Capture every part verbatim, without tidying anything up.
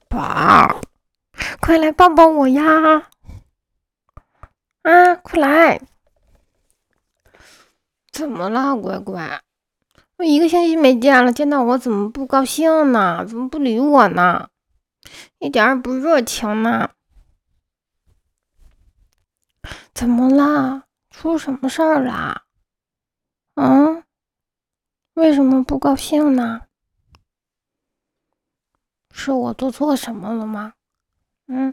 宝儿，快来抱抱我呀！啊，快来！怎么了，乖乖？我一个星期没见了，见到我怎么不高兴呢？怎么不理我呢？一点儿也不热情呢？怎么了？出什么事儿啦？嗯？为什么不高兴呢？是我做错什么了吗？嗯？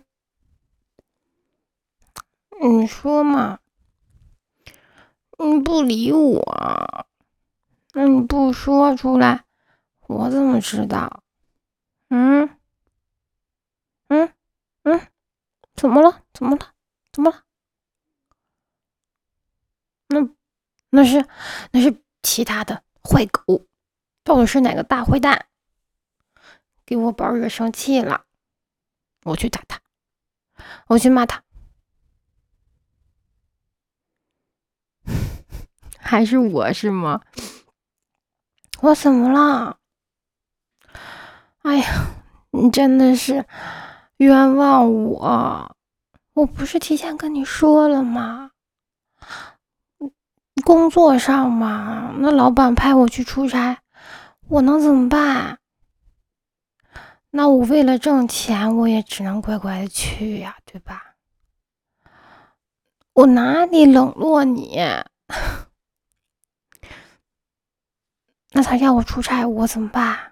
你说嘛？你不理我，那你不说出来，我怎么知道？嗯？嗯？嗯？怎么了？怎么了？怎么了？那那是那是其他的坏狗，到底是哪个大坏蛋给我宝惹生气了？我去打他，我去骂他，还是我是吗？我怎么了？哎呀，你真的是冤枉我！我不是提前跟你说了吗？工作上嘛，那老板派我去出差，我能怎么办？那我为了挣钱，我也只能乖乖的去呀，对吧？我哪里冷落你？那他要我出差，我怎么办？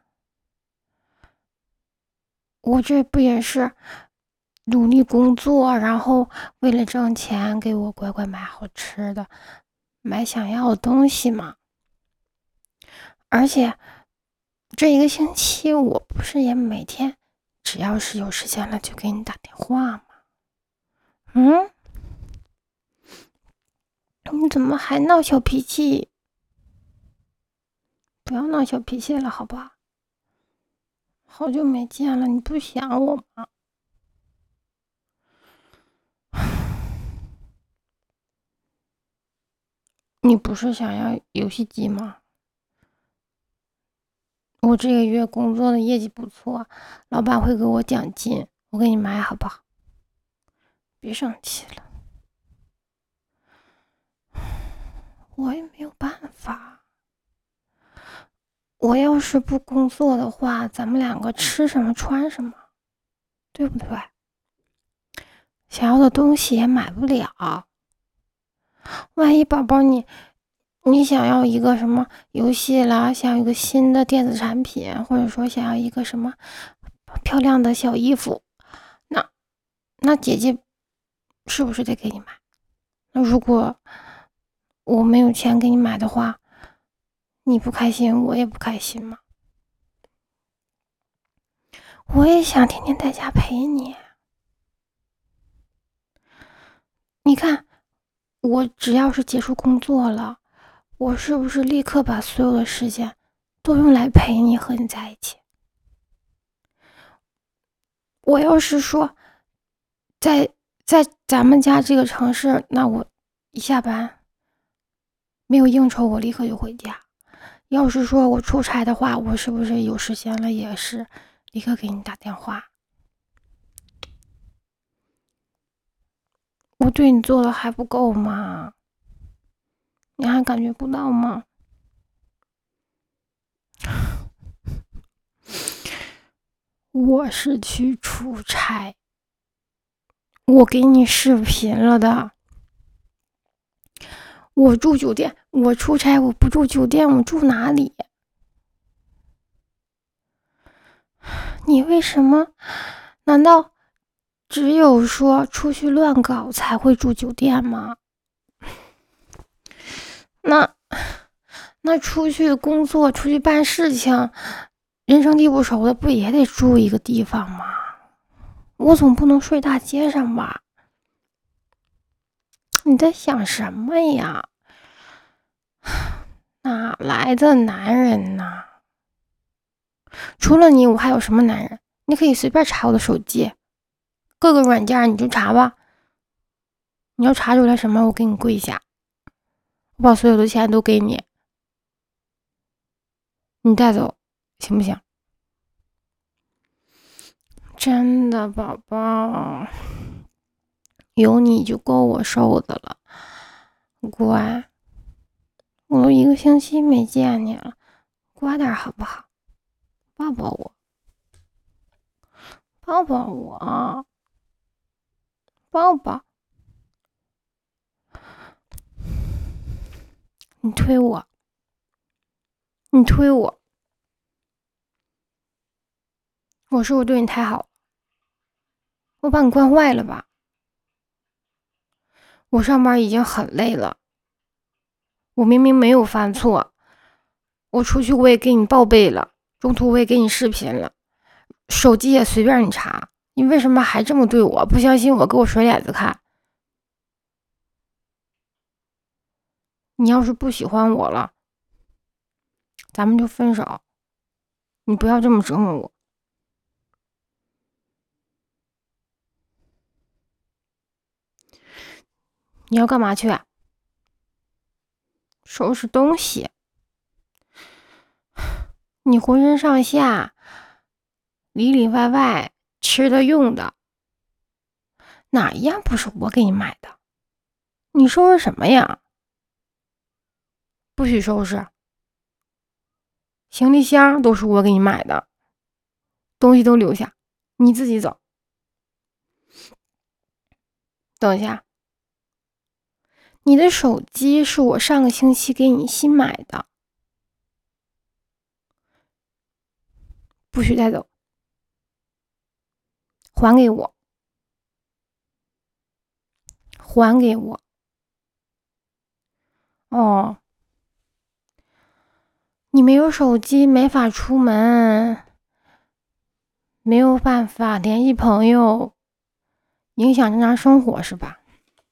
我这不也是努力工作，然后为了挣钱，给我乖乖买好吃的，买想要的东西嘛。而且这一个星期，我不是也每天只要是有时间了就给你打电话吗？嗯？你怎么还闹小脾气？不要闹小脾气了，好不好？好久没见了，你不想我吗？你不是想要游戏机吗？我这个月工作的业绩不错，老板会给我奖金，我给你买好不好？别生气了，我也没有办法。我要是不工作的话，咱们两个吃什么穿什么，对不对？想要的东西也买不了。万一宝宝你你想要一个什么游戏啦，想要一个新的电子产品，或者说想要一个什么漂亮的小衣服，那那姐姐是不是得给你买？那如果我没有钱给你买的话，你不开心，我也不开心嘛。我也想天天在家陪你。你看，我只要是结束工作了，我是不是立刻把所有的时间都用来陪你和你在一起？我要是说在在咱们家这个城市，那我一下班没有应酬，我立刻就回家。要是说我出差的话，我是不是有时间了也是立刻给你打电话？我对你做的还不够吗？你还感觉不到吗？我是去出差，我给你视频了的。我住酒店，我出差我不住酒店，我住哪里？你为什么？难道只有说出去乱搞才会住酒店吗？那那出去工作、出去办事情，人生地不熟的，不也得住一个地方吗？我总不能睡大街上吧？你在想什么呀？哪来的男人呢？除了你，我还有什么男人？你可以随便查我的手机，各个软件你就查吧。你要查出来什么，我给你跪下，我把所有的钱都给你，你带走，行不行？ 真的，宝宝，有你就够我受的了。乖，我都一个星期没见你了，乖点好不好？抱抱我，抱抱我，抱抱。你推我，你推我，我是不是对你太好了？我把你惯坏了吧？我上班已经很累了，我明明没有犯错，我出去我也给你报备了，中途我也给你视频了，手机也随便你查，你为什么还这么对我？不相信我，给我甩脸子看。你要是不喜欢我了，咱们就分手，你不要这么折磨我。你要干嘛去啊？收拾东西。你浑身上下里里外外吃的用的，哪一样不是我给你买的？你收拾什么呀？不许收拾，行李箱都是我给你买的，东西都留下，你自己走。等一下，你的手机是我上个星期给你新买的，不许带走，还给我，还给我。哦，你没有手机，没法出门，没有办法联系朋友，影响正常生活是吧？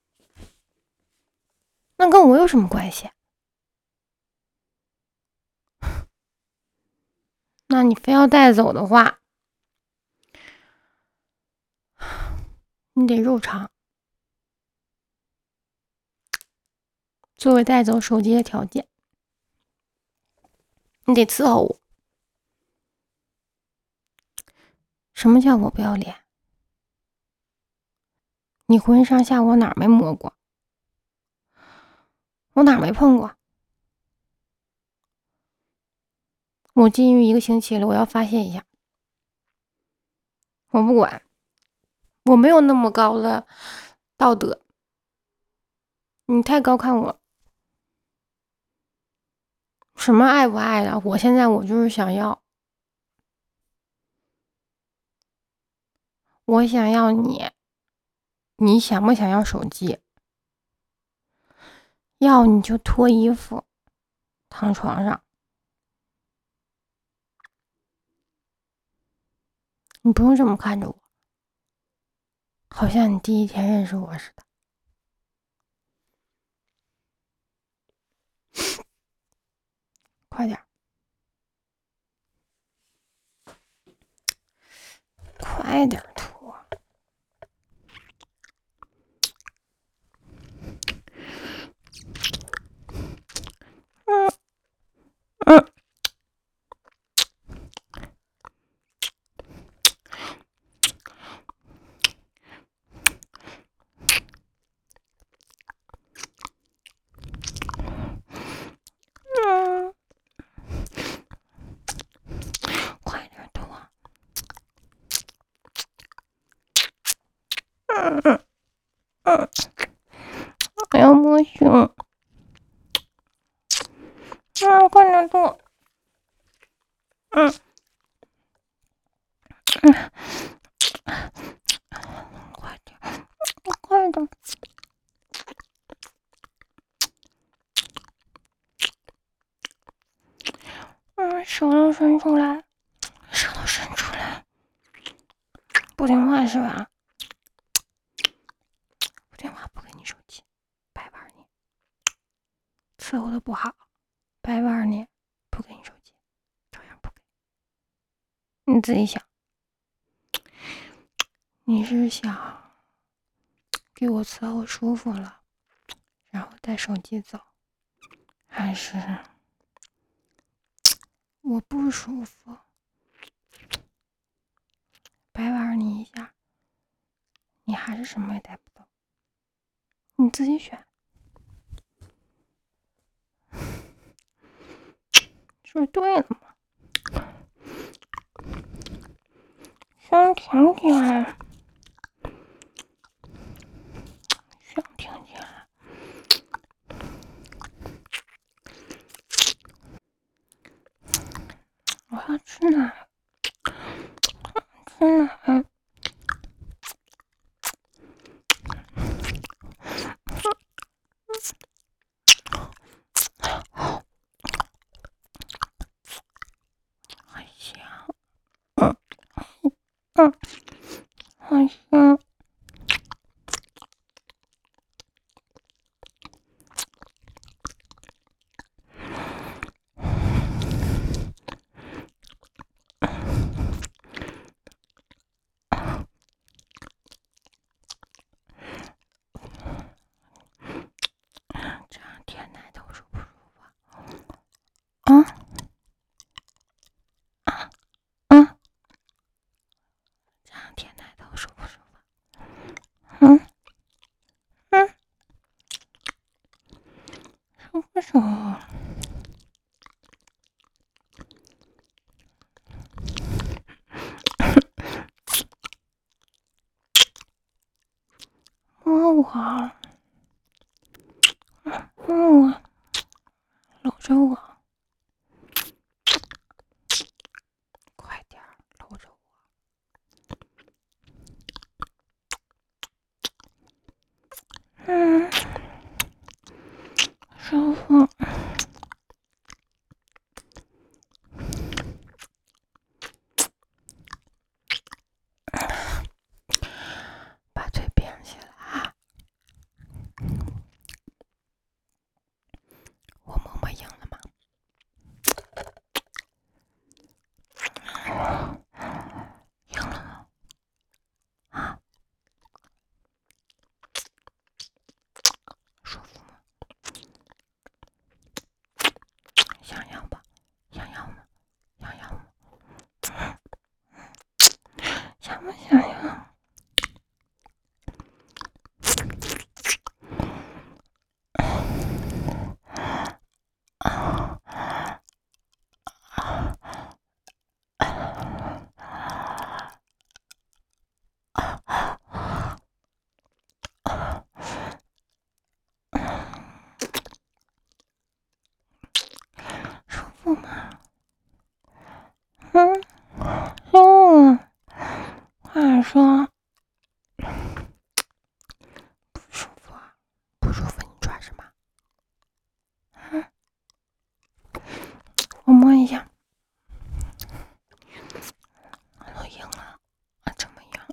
那跟我有什么关系？那你非要带走的话，你得肉偿，作为带走手机的条件，你得伺候我。什么叫我不要脸？你浑身上下我哪儿没摸过？我哪儿没碰过？我禁欲一个星期了，我要发泄一下。我不管，我没有那么高的道德，你太高看我。什么爱不爱的？我现在我就是想要，我想要你，你想不想要手机？要你就脱衣服，躺床上。你不用这么看着我，好像你第一天认识我似的。快点，快点脱。嗯嗯。嗯，快点脱。嗯嗯嗯，我要摸胸。嗯，快点脱。嗯嗯，快点，快点。嗯，手都伸出来，手都伸出来。不听话是吧？不听话不给你手机，白玩你。伺候的不好，白玩你，不给你手机，照样不给。你自己想，你是想给我伺候舒服了，然后带手机走，还是我不舒服，白玩你还是什么也带不走，你自己选。说对了嘛，香甜甜，香甜甜。我要吃奶，吃奶。好香，嗯嗯，好香。这样舔奶头舒不舒服啊？啊啊！这样舔奶头舒不舒服？嗯嗯，舒不舒服？摸我，摸我，搂着我，快点搂着我。嗯，舒服。把腿变起来啊！我默默赢了吗？赢了吗？啊？舒服吗？想要吧？想要吗？想要吗？想不想要？舒服吗？嗯，舒服。快说。不舒服啊？不舒服，你抓什么？嗯，我摸一下。都赢了啊？怎么样？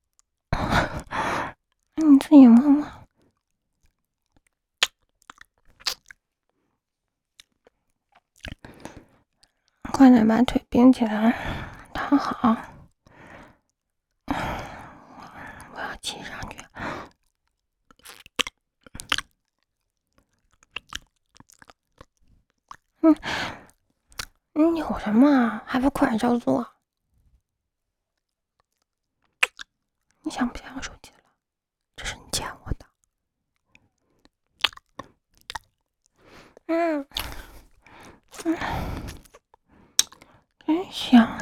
那你自己摸摸。快点把腿并起来，躺好。我要骑上去。嗯，你有什么？还不快点照做？你想不想要手机了？这是你欠我的。嗯嗯，真香。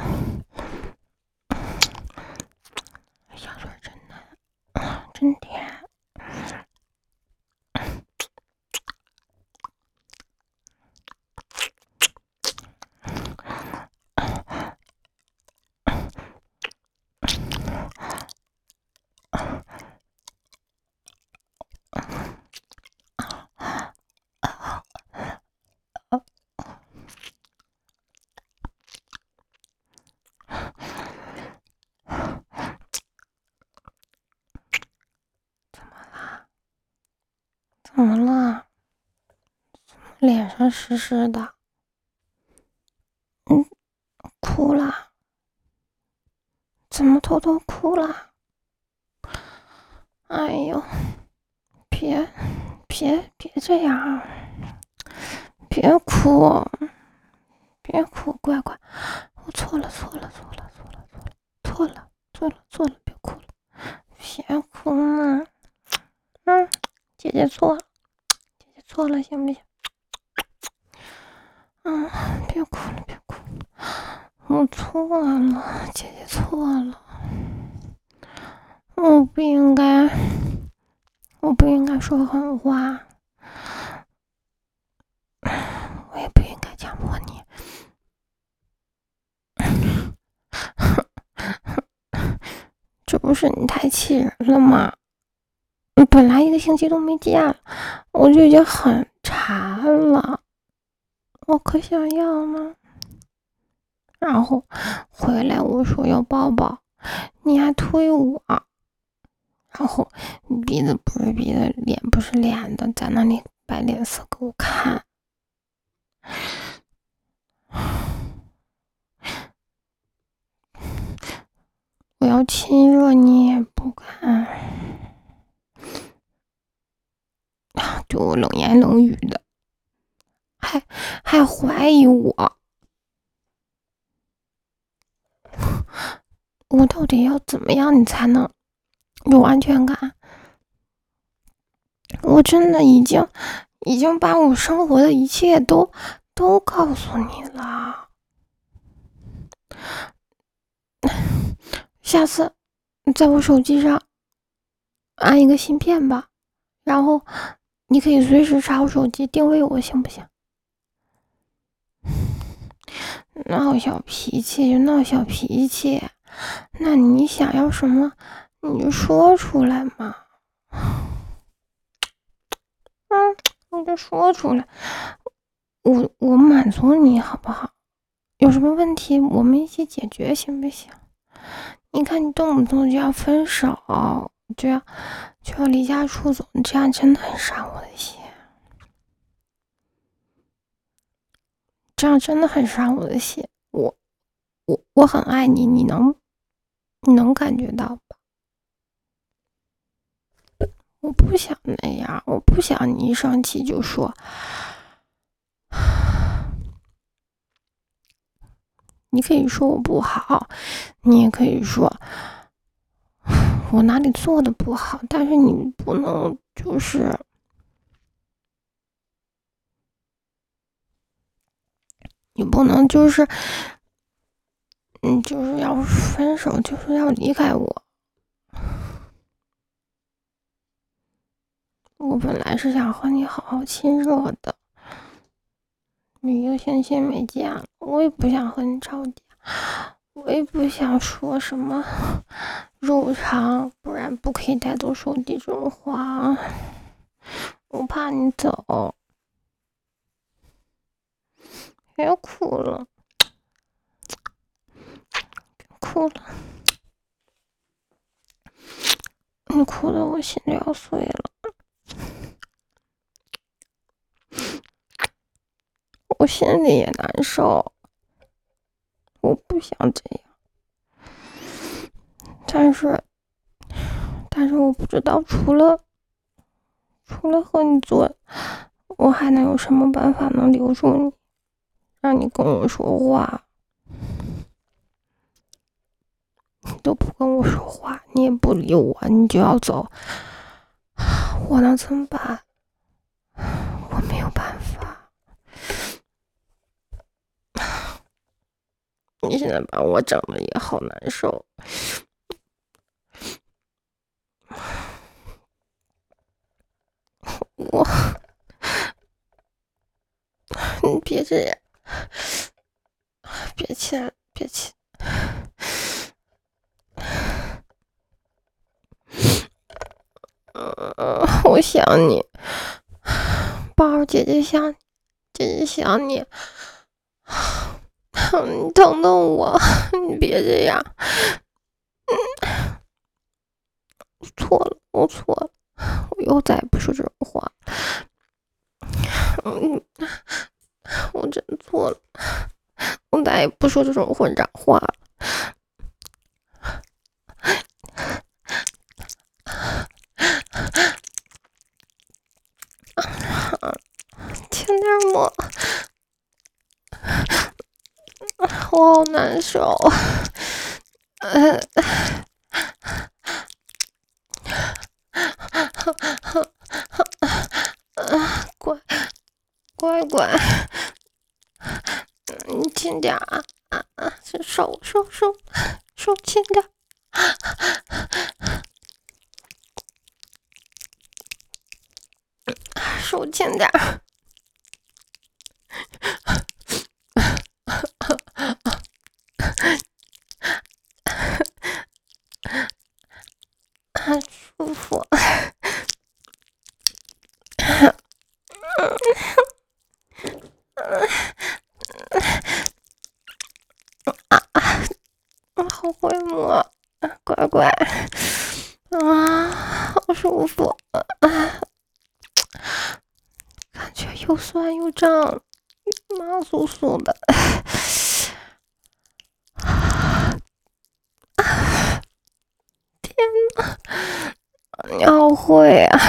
香水真嫩，真甜。怎么啦？怎么了？脸上湿湿的。嗯，哭了？怎么偷偷哭了？哎呦，别别别这样，别哭，别哭，乖乖，我错了错了错了错了错了错了错了错了，别哭了， 别哭嘛。嗯，姐姐错了，姐姐错了，行不行？嗯，别哭了，别哭了，我错了，姐姐错了，我不应该，我不应该说狠话，我也不应该强迫你。这不是你太气人了吗？本来一个星期都没见了，我就已经很馋了，我可想要了。然后回来我说要抱抱，你还推我，然后鼻子不是鼻子，脸不是脸的，在那里摆脸色给我看。我要亲热你也不敢，对我冷言冷语的，还还怀疑我，我到底要怎么样你才能有安全感？我真的已经已经把我生活的一切都都告诉你了。下次你在我手机上安一个芯片吧，然后你可以随时查我手机定位我，行不行？闹小脾气就闹小脾气，那你想要什么你就说出来嘛。嗯，你就说出来，我我满足你好不好？有什么问题我们一起解决行不行？你看你动不动就要分手，就要就要离家出走，这样真的很伤我的心，这样真的很伤我的心。我我我很爱你，你能你能感觉到吧？我不想那样，我不想你一生气就说，你可以说我不好，你也可以说我哪里做的不好，但是你不能就是你不能就是嗯就是要分手，就是要离开我。我本来是想和你好好亲热的，你一个星期没见了，我也不想和你吵架，我也不想说什么肉偿，不然不可以带走手机这种话，我怕你走。别哭了，别哭了，你哭得我心都要碎了，我心里也难受，我不想这样，但是但是我不知道除了除了和你做，我还能有什么办法能留住你，让你跟我说话？你都不跟我说话，你也不理我，你就要走，我能怎么办？我没有办法。你现在把我整的也好难受。我，你别这样，别气了，别气。呃，我想你，宝儿姐姐想你，姐姐想你。你疼疼我，你别这样。嗯，错了，我错了，我以后再也不说这种话。嗯，我真错了，我再也不说这种混账话了。轻点摸，我好难受。呃轻点儿。很舒服。好会摸，乖乖啊，好舒服啊，感觉又酸又胀，麻酥酥的。天哪，你好会啊！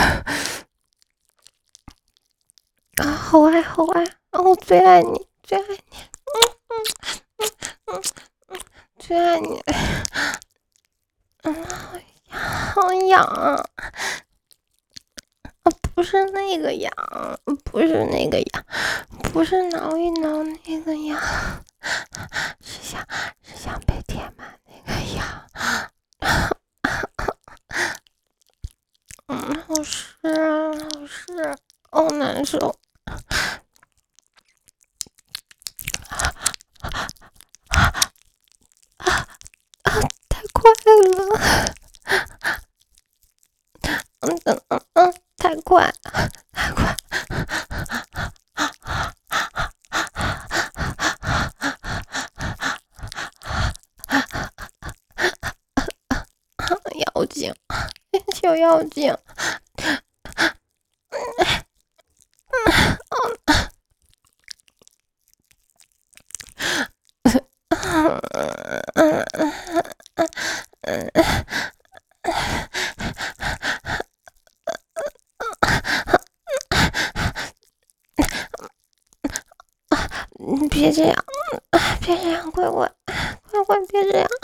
啊，好爱好爱啊！我最爱你，最爱你，嗯嗯嗯嗯嗯，最爱你。嗯，好痒啊！啊，不是那个痒，不是那个痒，不是挠一挠那个痒，是想是想被填满那个痒。嗯，好湿啊，好湿，好难受。太快了，嗯嗯嗯嗯，太快，太快，妖精，小妖精。你别这样，别这样，乖乖，乖乖，别这样，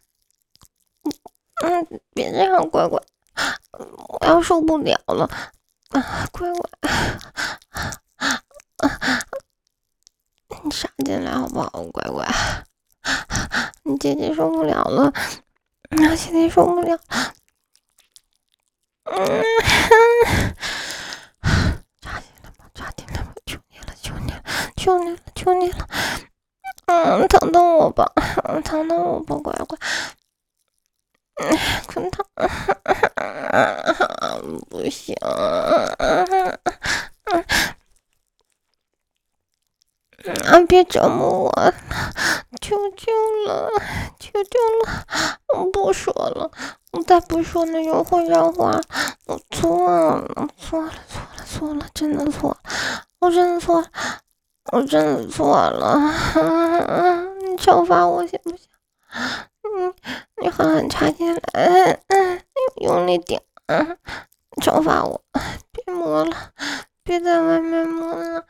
嗯，别这样，乖乖，我要受不了了，啊，乖乖，你杀进来好不好，乖乖，你姐姐受不了了，啊，姐姐受不了，嗯，抓紧了吧，抓紧了吧，求你了，求你了，求你了，求你了。嗯，疼疼我吧，嗯，疼疼我吧，乖乖。嗯，快疼，不行，啊，别折磨我，求求了，求求了，我不说了，我再不说那种混账话，我错了，错了，错了，错了，真的错了，我真的错了。我真的错了，你惩罚我行不行？嗯，你狠狠插进来，嗯，用力点，嗯，惩罚我，别摸了，别在外面摸了，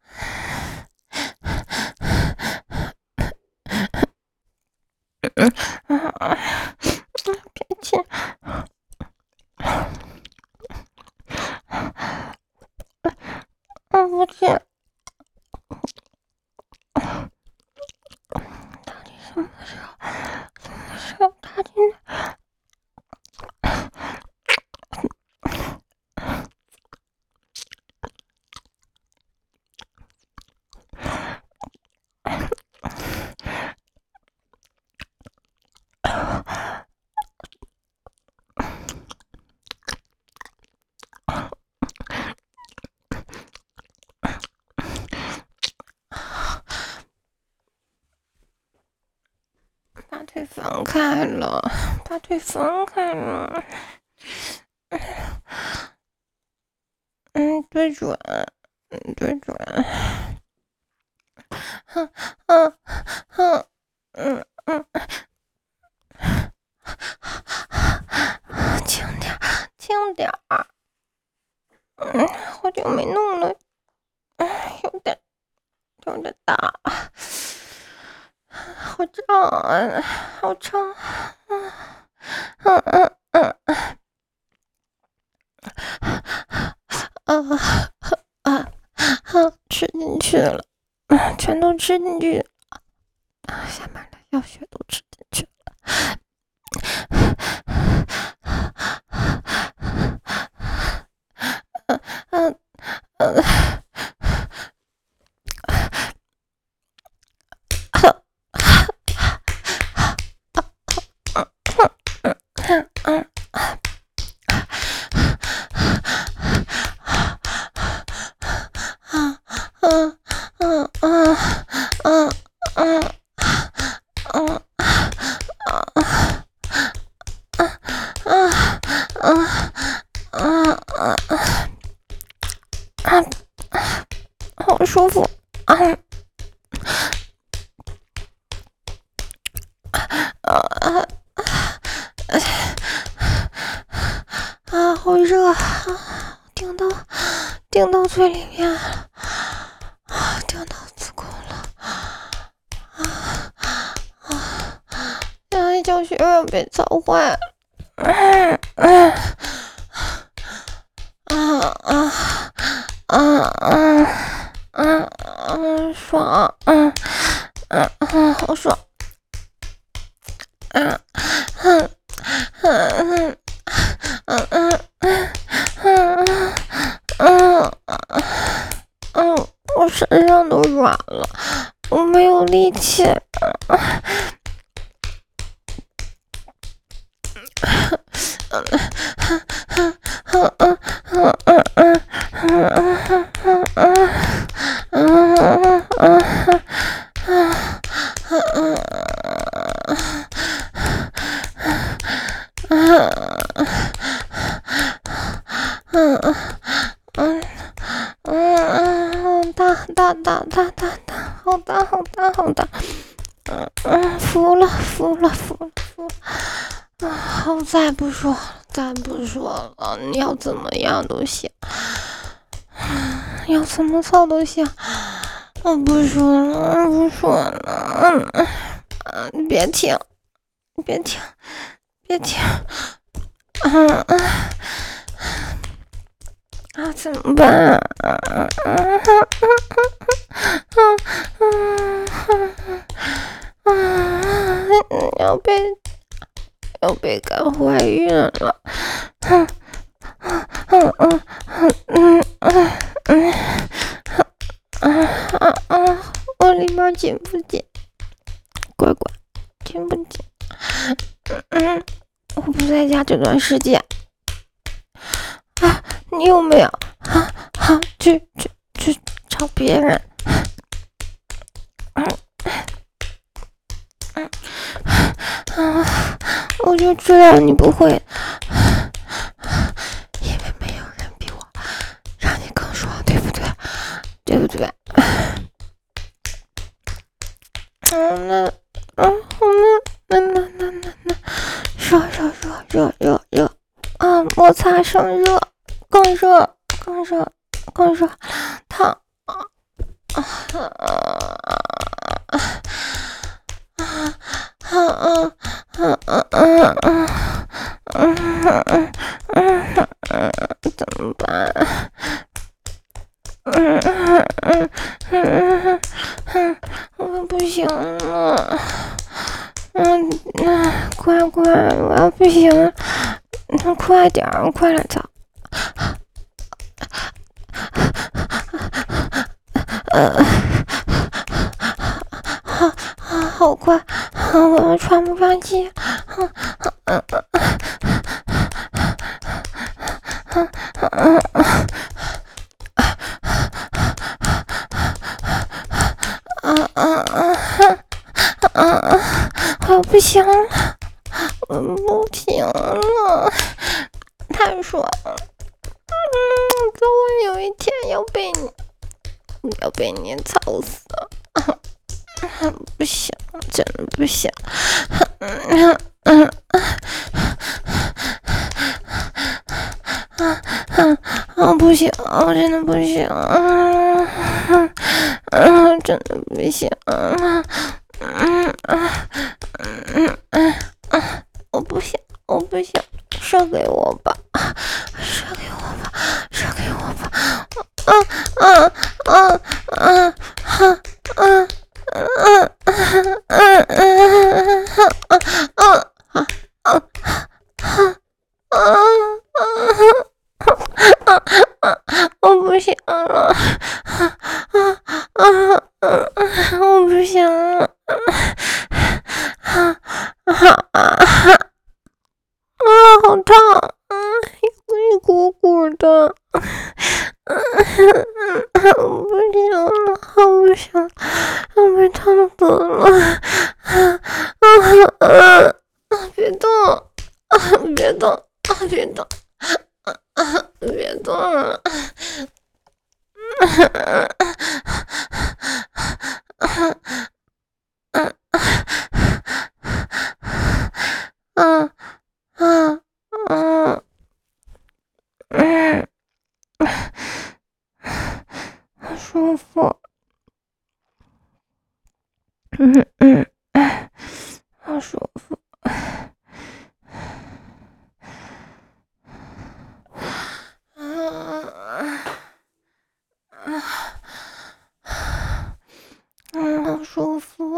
别亲，嗯，不亲。到底什么时候？什么时候插进来？把腿放开了，把腿放开了。嗯，对准，嗯，对准。哼哼哼，嗯嗯，轻点，轻点儿。嗯，好久没弄了，有点有点大，好胀啊，好胀。嗯嗯嗯嗯。啊啊啊！吃进去了，全都吃进去了，下面的药血都吃进去了。嗯嗯嗯， 啊啊啊啊！好舒服啊！啊啊啊！好热啊！顶到顶到嘴里面了啊！顶到子宫了啊啊！让一小学生被操坏了。嗯嗯啊啊啊啊啊啊！爽！嗯嗯嗯，好爽！嗯嗯嗯嗯嗯嗯嗯嗯，我身上都软了，我没有力气。大大大大大，好大好大好大，嗯嗯，服了服了服了服了，啊，好，再不说再不说了，你要怎么样都行，要怎么操都行，我不说了不说了，嗯嗯，你别停别停别停，嗯嗯。啊，怎么办啊？啊啊啊！要被要被赶怀孕了！嗯嗯嗯嗯嗯嗯嗯啊啊！我里面紧不紧？乖乖，紧不紧？嗯，我不在家这段时间。啊，你有没有啊啊去去去找别人？嗯嗯啊，我就知道你不会，因为没有人比我让你更爽，对不对？对不对？嗯，那嗯那那那那那那热热热热热热啊，摩擦生热。更热，更热，更热，烫啊啊啊啊啊啊啊啊啊！怎么办？嗯嗯嗯嗯嗯，我不行了，嗯嗯，乖乖，我要不行了，你快点，快来操！呃，好，好快，我喘不上气，嗯嗯嗯嗯嗯嗯嗯，我不行了，我不行了，太爽了，嗯，早晚有一天要被你。要被你操死了！不行，真的不行！嗯嗯嗯嗯，不行，我真的不行！嗯嗯，真的不行！嗯嗯嗯嗯嗯嗯，我不行，我不行，射给我吧，射给我吧，射给我吧！嗯嗯嗯嗯嗯嗯嗯嗯嗯嗯嗯我不行了，我不行了，啊啊，好烫，嗯，一股股的。我不行了，我不行了，我被烫死了！啊啊啊！别动，啊别动， 啊，别动！啊，别动了！啊啊啊！嗯，好舒服。嗯嗯，好舒服。嗯，好舒服。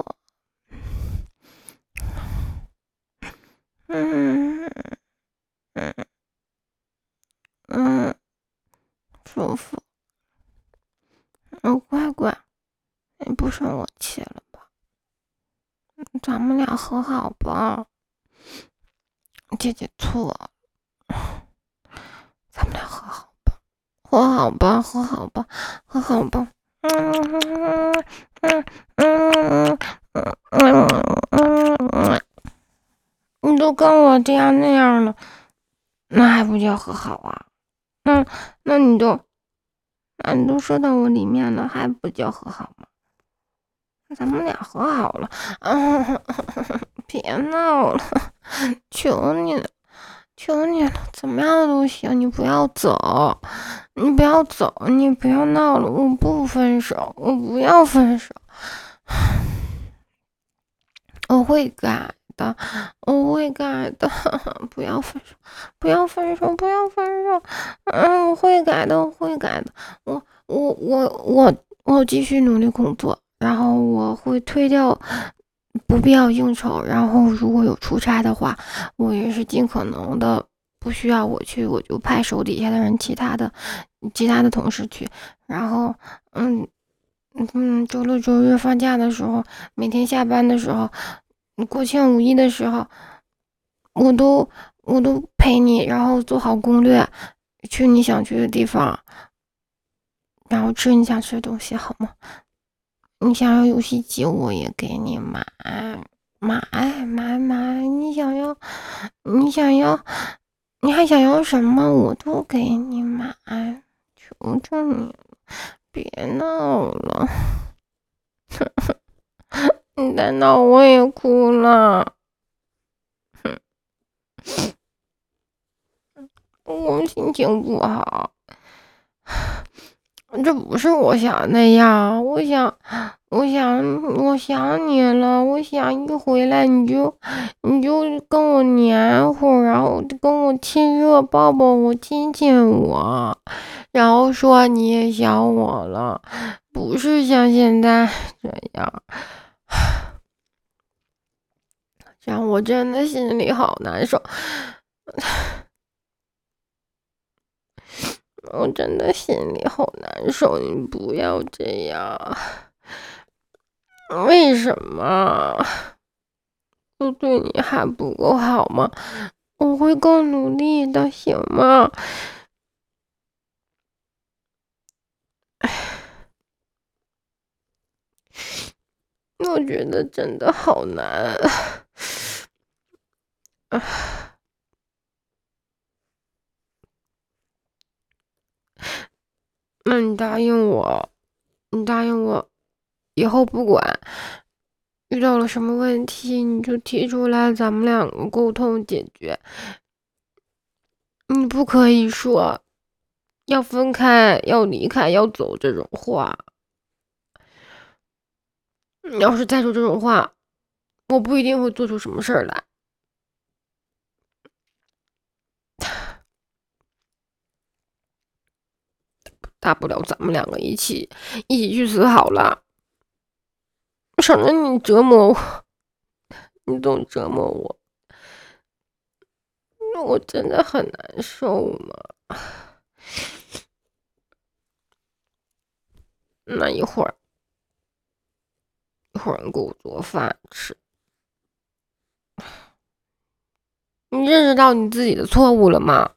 嗯嗯嗯，舒服。嗯，乖乖，你不生我气了吧？咱们俩和好吧。姐姐错了，咱们俩和好吧，和好吧，和好吧，和好吧。嗯嗯嗯嗯嗯嗯嗯，你都跟我这样那样了，那还不叫和好啊？那那你都，那你都说到我里面了，还不叫和好吗？咱们俩和好了。嗯，别闹了，求你了，求你了，怎么样都行，你不要走，你不要走，你不要闹了，我不分手，我不要分手，我会改的，我会改的，不要分手，不要分手，不要分手，嗯，我会改的，我会改的，我我我我我继续努力工作，然后我会推掉不必要应酬，然后如果有出差的话，我也是尽可能的不需要我去，我就派手底下的人，其他的其他的同事去，然后嗯嗯，周六周日放假的时候，每天下班的时候，国庆五一的时候，我都我都陪你，然后做好攻略，去你想去的地方，然后吃你想吃的东西，好吗？你想要游戏机，我也给你买，买买买！你想要，你想要，你还想要什么？我都给你买，求求你了，别闹了！你再闹我也哭了。我心情不好，这不是我想的呀！我想，我想，我想你了。我想一回来你就，你就跟我黏糊，然后跟我亲热，抱抱我，亲亲我，然后说你也想我了，不是像现在这样，这样我真的心里好难受。我真的心里好难受，你不要这样。为什么？我对你还不够好吗？我会更努力的，行吗？我觉得真的好难。那你答应我，你答应我，以后不管遇到了什么问题，你就提出来，咱们两个沟通解决。你不可以说要分开、要离开、要走这种话。你要是再说这种话，我不一定会做出什么事儿来。大不了咱们两个一起一起去死好了，省得你折磨我，你总折磨我，那我真的很难受嘛。那一会儿，一会儿你给我做饭吃。你认识到你自己的错误了吗？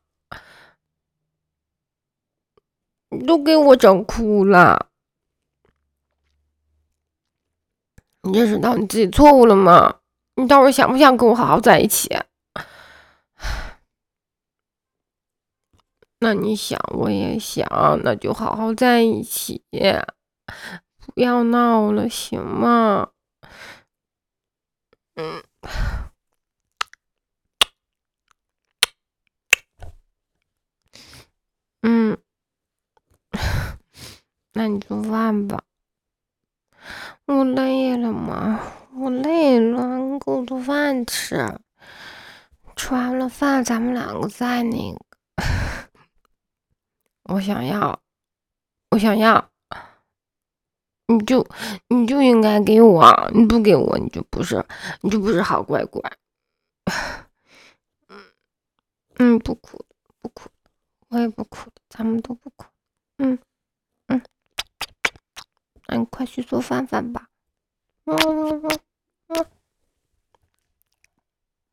你都给我整哭了。你认识到你自己错误了吗？你到时候想不想跟我好好在一起？ 那你想，我也想，那就好好在一起，不要闹了，行吗？嗯嗯，那你做饭吧。我累了嘛，我累了，你给我做饭吃。吃完了饭，咱们两个再那个。我想要，我想要，你就你就应该给我，你不给我，你就不是，你就不是好乖乖。嗯嗯，不哭不哭，我也不哭，咱们都不哭。嗯嗯，那你快去做饭饭吧。嗯。